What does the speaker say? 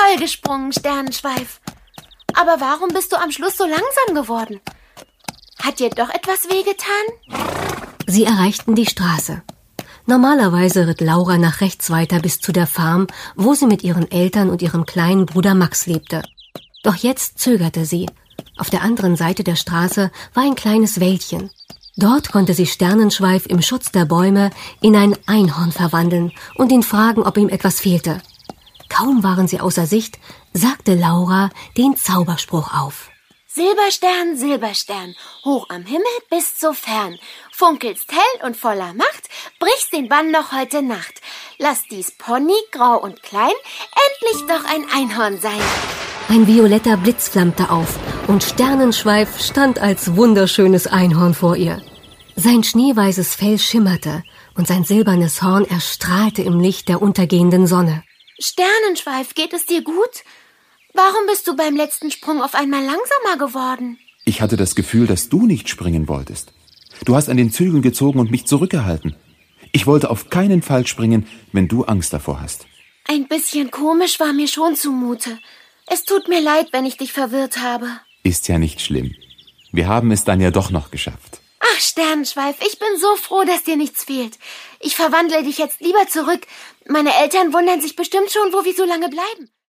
toll gesprungen, Sternenschweif. Aber warum bist du am Schluss so langsam geworden? Hat dir doch etwas wehgetan? Sie erreichten die Straße. Normalerweise ritt Laura nach rechts weiter bis zu der Farm, wo sie mit ihren Eltern und ihrem kleinen Bruder Max lebte. Doch jetzt zögerte sie. Auf der anderen Seite der Straße war ein kleines Wäldchen. Dort konnte sich Sternenschweif im Schutz der Bäume in ein Einhorn verwandeln und ihn fragen, ob ihm etwas fehlte. Kaum waren sie außer Sicht, sagte Laura den Zauberspruch auf. Silberstern, Silberstern, hoch am Himmel bist so fern, funkelst hell und voller Macht, brichst den Bann noch heute Nacht. Lass dies Pony, grau und klein, endlich doch ein Einhorn sein. Ein violetter Blitz flammte auf und Sternenschweif stand als wunderschönes Einhorn vor ihr. Sein schneeweißes Fell schimmerte und sein silbernes Horn erstrahlte im Licht der untergehenden Sonne. Sternenschweif, geht es dir gut? Warum bist du beim letzten Sprung auf einmal langsamer geworden? Ich hatte das Gefühl, dass du nicht springen wolltest. Du hast an den Zügeln gezogen und mich zurückgehalten. Ich wollte auf keinen Fall springen, wenn du Angst davor hast. Ein bisschen komisch war mir schon zumute. Es tut mir leid, wenn ich dich verwirrt habe. Ist ja nicht schlimm. Wir haben es dann ja doch noch geschafft. Ach, Sternenschweif, ich bin so froh, dass dir nichts fehlt. Ich verwandle dich jetzt lieber zurück. Meine Eltern wundern sich bestimmt schon, wo wir so lange bleiben.